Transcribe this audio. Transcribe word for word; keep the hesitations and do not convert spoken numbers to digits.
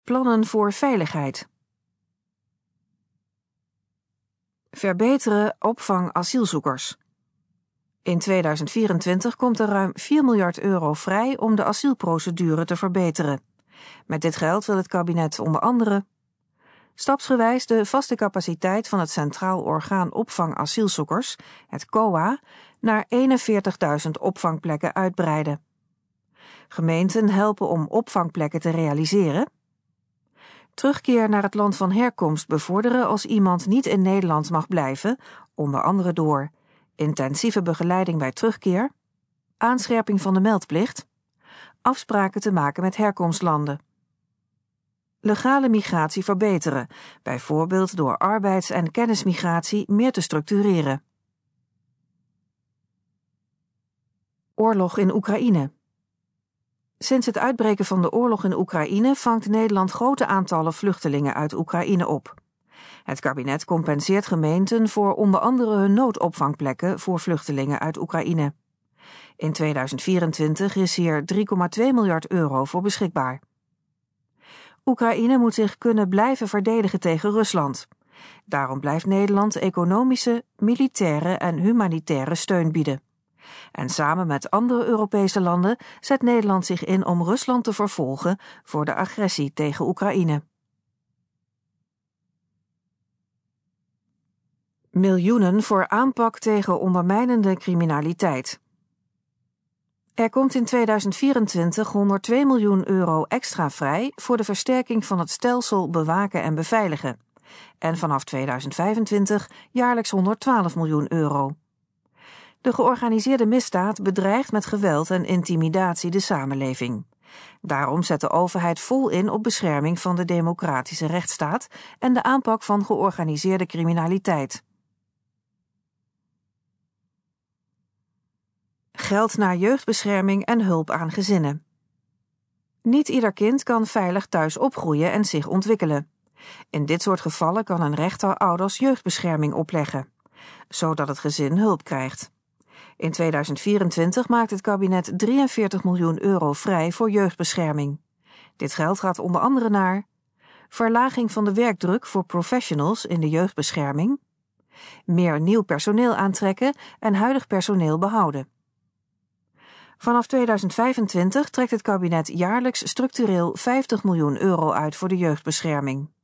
Plannen voor veiligheid. Verbeteren opvang asielzoekers. In tweeduizend vierentwintig komt er ruim vier miljard euro vrij om de asielprocedure te verbeteren. Met dit geld wil het kabinet onder andere stapsgewijs de vaste capaciteit van het Centraal Orgaan Opvang Asielzoekers, het C O A, naar eenenveertigduizend opvangplekken uitbreiden. Gemeenten helpen om opvangplekken te realiseren. Terugkeer naar het land van herkomst bevorderen als iemand niet in Nederland mag blijven, onder andere door intensieve begeleiding bij terugkeer, aanscherping van de meldplicht, afspraken te maken met herkomstlanden. Legale migratie verbeteren, bijvoorbeeld door arbeids- en kennismigratie meer te structureren. Oorlog in Oekraïne. Sinds het uitbreken van de oorlog in Oekraïne vangt Nederland grote aantallen vluchtelingen uit Oekraïne op. Het kabinet compenseert gemeenten voor onder andere hun noodopvangplekken voor vluchtelingen uit Oekraïne. In tweeduizend vierentwintig is hier drie komma twee miljard euro voor beschikbaar. Oekraïne moet zich kunnen blijven verdedigen tegen Rusland. Daarom blijft Nederland economische, militaire en humanitaire steun bieden. En samen met andere Europese landen zet Nederland zich in om Rusland te vervolgen voor de agressie tegen Oekraïne. Miljoenen voor aanpak tegen ondermijnende criminaliteit. Er komt in tweeduizend vierentwintig honderdtwee miljoen euro extra vrij voor de versterking van het stelsel bewaken en beveiligen. En vanaf tweeduizend vijfentwintig jaarlijks honderdtwaalf miljoen euro. De georganiseerde misdaad bedreigt met geweld en intimidatie de samenleving. Daarom zet de overheid vol in op bescherming van de democratische rechtsstaat en de aanpak van georganiseerde criminaliteit. Geld naar jeugdbescherming en hulp aan gezinnen. Niet ieder kind kan veilig thuis opgroeien en zich ontwikkelen. In dit soort gevallen kan een rechter ouders jeugdbescherming opleggen, zodat het gezin hulp krijgt. In tweeduizend vierentwintig maakt het kabinet drieënveertig miljoen euro vrij voor jeugdbescherming. Dit geld gaat onder andere naar verlaging van de werkdruk voor professionals in de jeugdbescherming, meer nieuw personeel aantrekken en huidig personeel behouden. Vanaf tweeduizend vijfentwintig trekt het kabinet jaarlijks structureel vijftig miljoen euro uit voor de jeugdbescherming.